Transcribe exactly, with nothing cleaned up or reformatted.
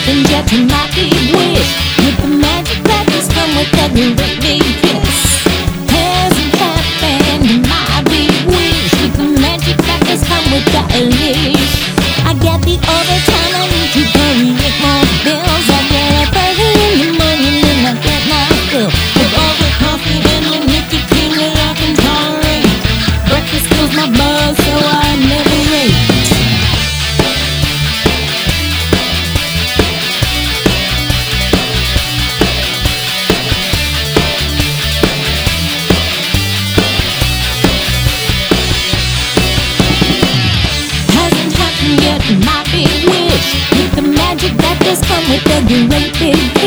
happened yet to my big wish. With the magic that has come with a great big kiss. Hasn't happened to my big wish. With the magic that has come with a leash. I get the overtime I need to create more bills. I get a burger in the morning and I get my fill. With all the coffee and the nicotine that I can tolerate. Breakfast fills my buzz so I never rate. My big wish, with the magic that does come with a great big